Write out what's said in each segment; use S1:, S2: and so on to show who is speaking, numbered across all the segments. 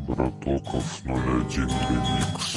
S1: Братоков 01 ремикс.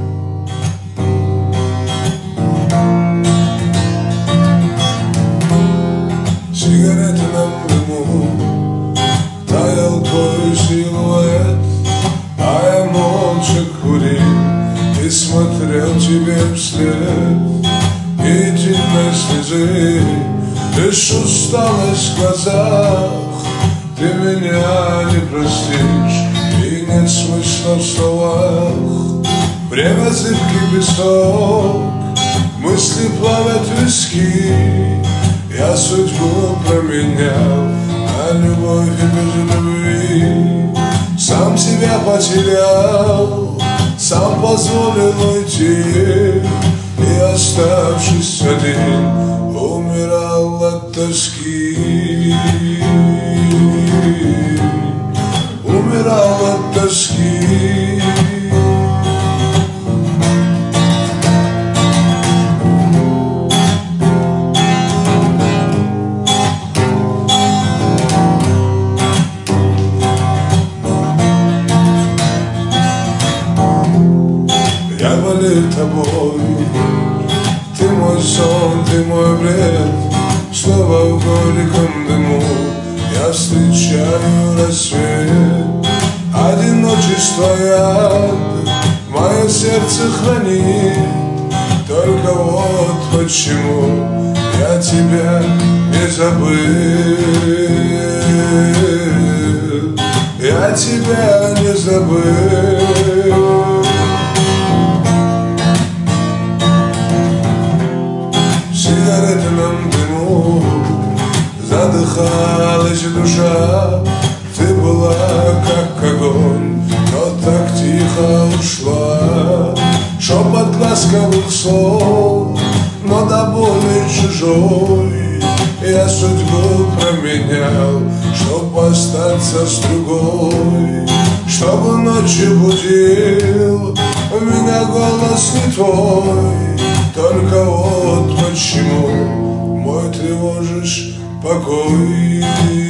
S2: Сигареты нам дыму, таял твой силуэт, а я молча курил и смотрел тебе вслед. Единой слезы, лишь усталость в глазах. Ты меня не простишь, и нет смысла в словах. Время зыбкий песок, мысли плавят виски. Я судьбу променял на любовь и без любви. Сам себя потерял, сам позволил уйти, и, оставшись один, умирал от тоски. Умирал от тоски. Я болею тобой, ты мой сон, ты мой бред. Снова в горьком дыму я встречаю рассвет. Одиночество яд мое сердце хранит. Только вот почему я тебя не забыл. Я тебя не забыл. В сигаретном дыму задыхалась душа. Ты была как огонь, но так тихо ушла. Шепот ласковых слов, но до боли чужой. Я судьбу променял, чтоб остаться с другой. Чтобы ночью будил меня голос не твой. Только вот почему мой тревожишь покой.